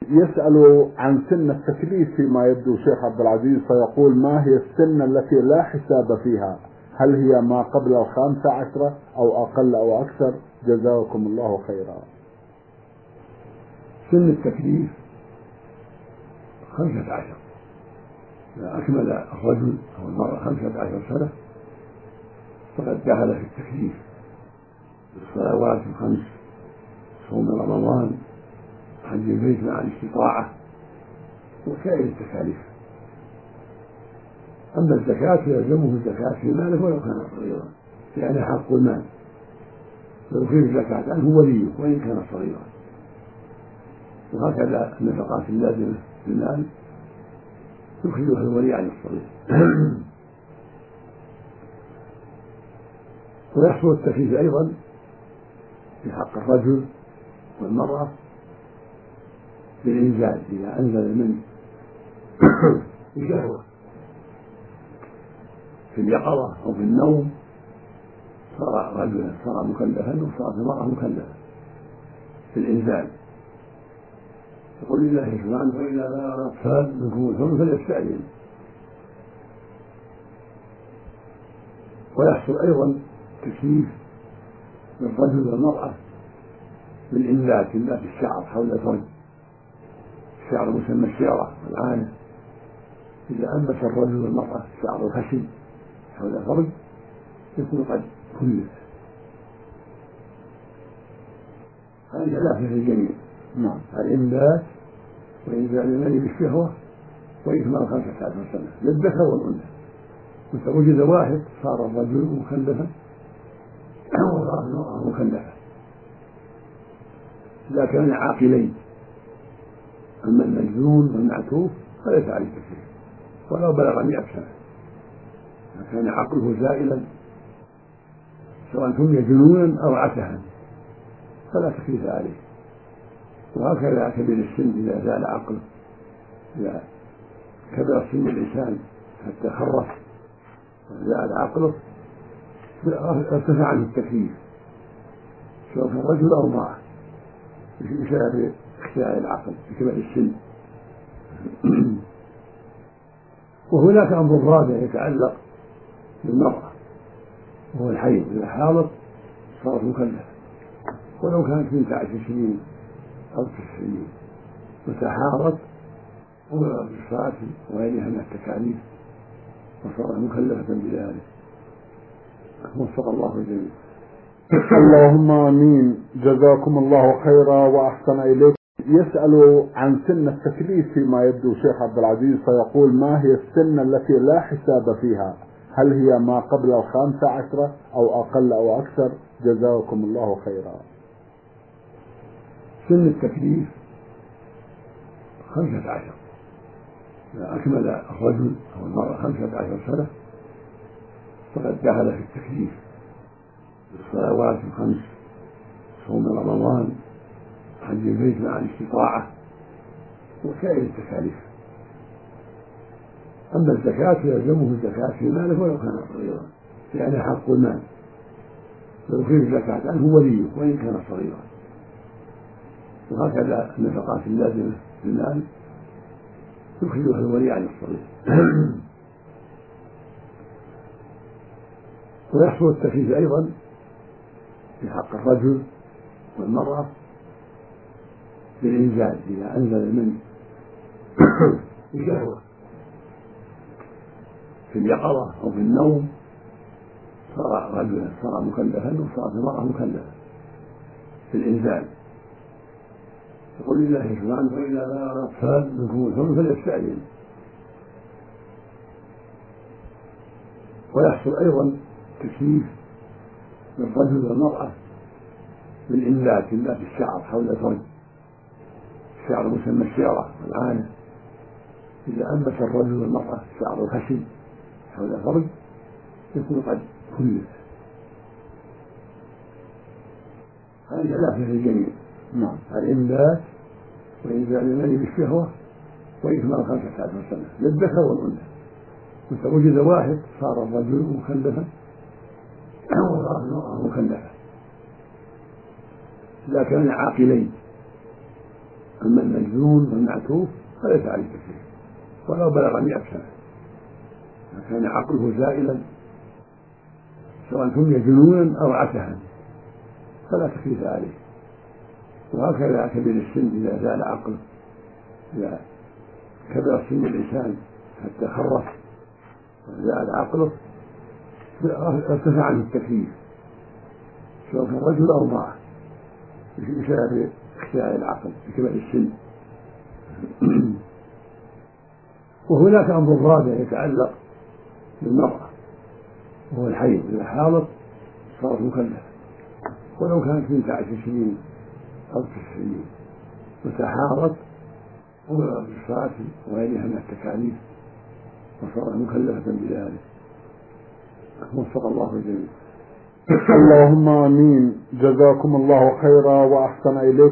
يسأل عن سن التكليف فيما يبدو شيخ عبد العزيز، فيقول: ما هي السن التي لا حساب فيها؟ هل هي ما قبل 15 أو أقل أو أكثر؟ جزاكم الله خيرا. سن التكليف 15. إذا أكمل الرجل أو المرأة 15 سنة فقد دخل في التكليف بالصلوات الخمس، صوم رمضان، حج البيت مع الاستطاعة، وسائر التكاليف. أما الزكاة فيلزمه الزكاة في ماله ولو كان صغيرا، يعني حق المال، ويخرج الزكاة عنه وليه وإن كان صغيرا. وهكذا النفقات اللازمة في المال يخرجها الولي عن الصغير. ويحصل التكليف أيضا في حق الرجل والمرأة بالإنزال، إذا أنزل من بشهوة في اليقظة أو في النوم صار رجلا، صار مكلفا، وصارت المرأة مكلفة في الإنزال. يقول الله سبحانه: وإذا بلغ الأطفال منكم الحلم فليستأذن. ويحصل أيضا تكليف للرجل والمرأة بالإنبات، إنبات الشعر حول الفرج، الشعر مسمى الشعرة والعانة. إذا أنبت الرجل والمرأة شعر الخشن حول الفرج يكون قد كلف. هذه ثلاثة في الجميع: الإنبات، وإنزال المني بالشهوة، وإكمال 15 سنة للذكر والأنثى. متى وجد واحد صار الرجل مكلفا وصارت المرأة مكلفة إذا كان عاقلين. أما المجنون والمعتوه فليس عليه تكليف ولو بلغ 100 سنة، إذا كان عقله زائلا سواء سمي جنونا أو عتها فلا تكليف عليه. وهكذا كبير السن إذا زال عقله، إذا كبر سن الإنسان حتى خرف وزال عقله ارتفع عنه التكليف سواء كان رجل أو امرأة بسبب اختلال العقل بكبر السن. وهناك أمر رابع يتعلق بالمرأة وهو الحيض. إذا حاضت صارت مكلفة ولو كانت 12 سنين أو 9 سنين، متى حاضت أمرت بالصلاة وغيرها من التكاليف وصارت مكلفة بذلك. وفق الله الجميع. اللهم آمين. جزاكم الله خيرا وأحسن إليكم. يسأل عن سن التكليف فيما يبدو شيخ عبد العزيز، فيقول: ما هي السن التي لا حساب فيها؟ هل هي ما قبل 15 أو أقل أو أكثر؟ جزاكم الله خيرا. سن التكليف 15. إذا أكمل الرجل أو المرأة 15 سنة فقد دخل في التكليف بالصلوات الخمس، صوم رمضان، حج البيت مع الاستطاعة، وسائر التكاليف. أما الزكاة فيلزمه الزكاة في ماله ولو كان صغيرا، يعني حق المال، ويخرج الزكاة عنه وليه وإن كان صغيرا. وهكذا النفقات اللازمة في المال يخرجها الولي عن الصغير. ويحصل التكليف أيضا في حق الرجل والمرأة بالإنزال، إذا أنزل من بشهوة في اليقظة أو في النوم صار رجلا، صار مكلفا، وصارت المرأة مكلفة في الإنزال. يقول الله سبحانه: وإذا بلغ الأطفال منكم الحلم فليستأذن. ويحصل أيضا تكليف للرجل والمرأة بالإنبات، إنبات الشعر حول الفرج، الشعر مسمى الشعرة والعانة. إذا أنبت الرجل والمرأة شعر الخشن حول الفرج يكون قد كلف. هذه ثلاثة في الجميع: الإنبات، وإنزال المني بالشهوة، وإكمال 15 سنة للذكر والأنثى. متى وجد واحد صار الرجل مكلفا وصارت المرأة مكلفة إذا كان عاقلين. أما المجنون والمعتوه فليس عليه تكليف ولو بلغ 100 سنة، إذا كان عقله زائلا سواء سمي جنونا أو عتها فلا تكليف عليه. وهكذا كبير السن إذا زال عقله، إذا كبر سن الإنسان حتى خرف وزال عقله ارتفع عنه التكليف سواء كان رجل أو امرأة بسبب اختلال العقل بكبر السن. وهناك أمر رابع يتعلق بالمرأة وهو الحيض، إذا حاضت صارت مكلفة ولو كانت 12 سنين أو 9 سنين، متى حاضت أمرت بالصلاة وغيرها من التكاليف وصارت مكلفة بذلك. وفق الله الجميع. اللهم آمين. جزاكم الله خيرا وأحسن إليكم.